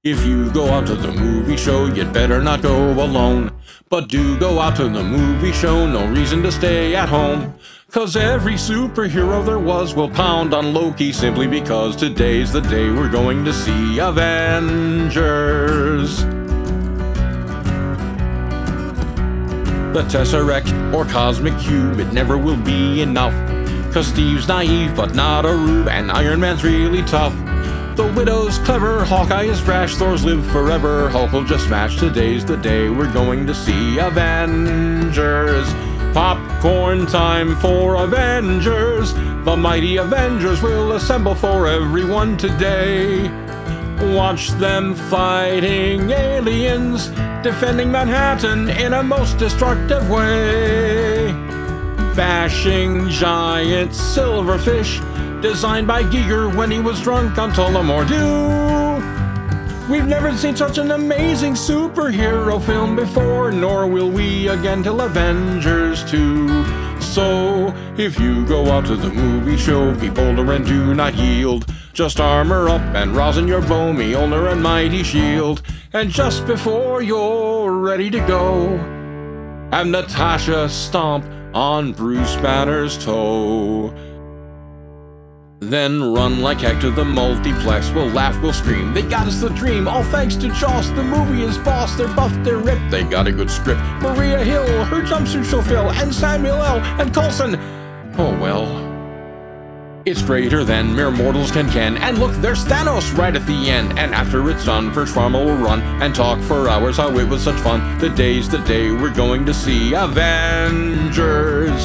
If you go out to the movie show, you'd better not go alone. But do go out to the movie show, no reason to stay at home. 'Cause every superhero there was will pound on Loki simply because today's the day we're going to see Avengers. The Tesseract or Cosmic Cube, it never will be enough. 'Cause Steve's naive but not a rube, and Iron Man's really tough. The Widow's clever, Hawkeye is brash, Thor's live forever, Hulk will just smash. Today's the day we're going to see Avengers. Popcorn time for Avengers. The mighty Avengers will assemble for everyone today. Watch them fighting aliens, defending Manhattan in a most destructive way. Bashing giant silverfish, designed by Giger when he was drunk on Tullamore Dew. We've never seen such an amazing superhero film before, nor will we again till Avengers 2. So, if you go out to the movie show, be bolder and do not yield. Just armor up and rosin your bow, Mjolnir and mighty shield. And just before you're ready to go, have Natasha stomp on Bruce Banner's toe. Then run like heck to the multiplex. We'll laugh, we'll scream, they got us the dream. All thanks to Joss, the movie is boss. They're buffed, they're ripped, they got a good script. Maria Hill, her jumpsuit she'll fill. And Samuel L. and Coulson, oh well. It's greater than mere mortals can ken. And look, there's Thanos right at the end. And after it's done, First Farmer will run and talk for hours how it was such fun. Today's the day we're going to see Avengers.